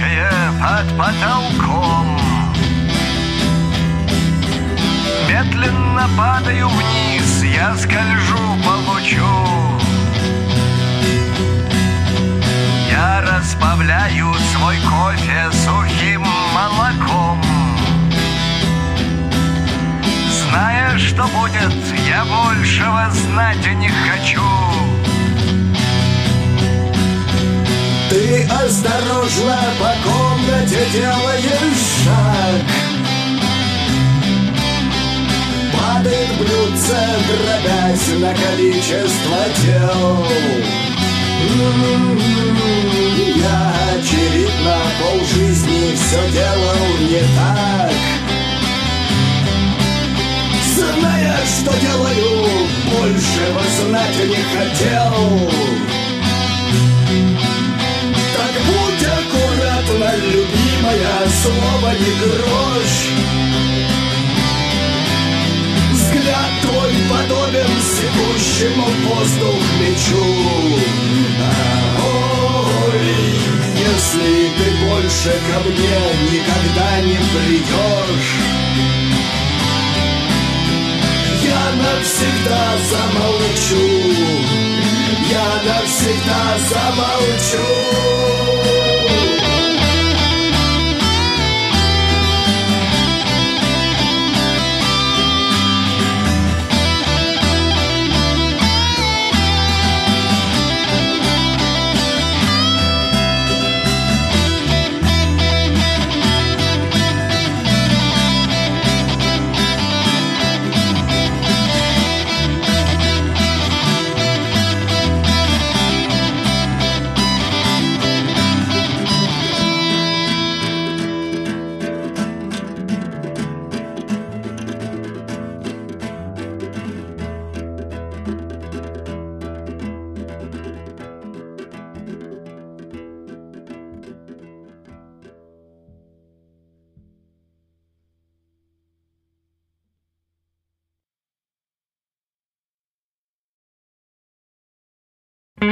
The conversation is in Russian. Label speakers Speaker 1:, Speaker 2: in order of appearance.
Speaker 1: горячее под потолком. Медленно падаю вниз, я скольжу по лучу. Я разбавляю свой кофе сухим молоком. Зная, что будет, я большего знать и не хочу.
Speaker 2: Ты осторожно по комнате делаешь шаг. Падает блюдце, дробясь на количество тел. Я, очевидно, полжизни все делал не так. Зная, что делаю, большего знать не хотел. Так будь аккуратна, любимая, слово не грош. Взгляд твой подобен секущему воздух мечу. Ой, если ты больше ко мне никогда не придешь, я навсегда замолчу, я навсегда замолчу.